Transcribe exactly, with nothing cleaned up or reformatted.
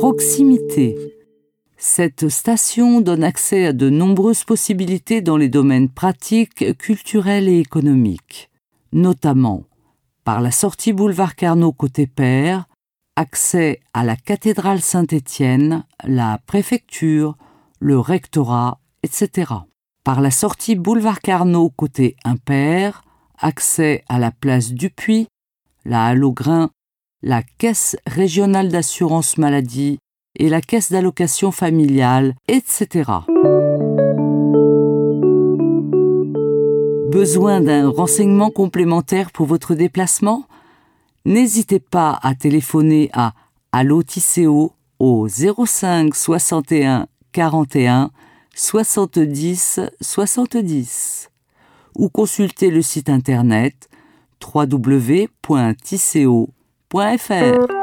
Proximité. Cette station donne accès à de nombreuses possibilités dans les domaines pratiques, culturels et économiques, notamment par la sortie boulevard Carnot côté Père, accès à la cathédrale Saint-Étienne, la préfecture, le rectorat, et cetera. Par la sortie boulevard Carnot côté Impair, accès à la place Dupuis, la Halle aux Grains, la Caisse régionale d'assurance maladie et la Caisse d'allocation familiale, et cetera. Besoin d'un renseignement complémentaire pour votre déplacement? N'hésitez pas à téléphoner à Allo Tisséo au zéro cinq soixante et un quarante et un soixante-dix soixante-dix ou consulter le site internet w w w point tisséo point f r.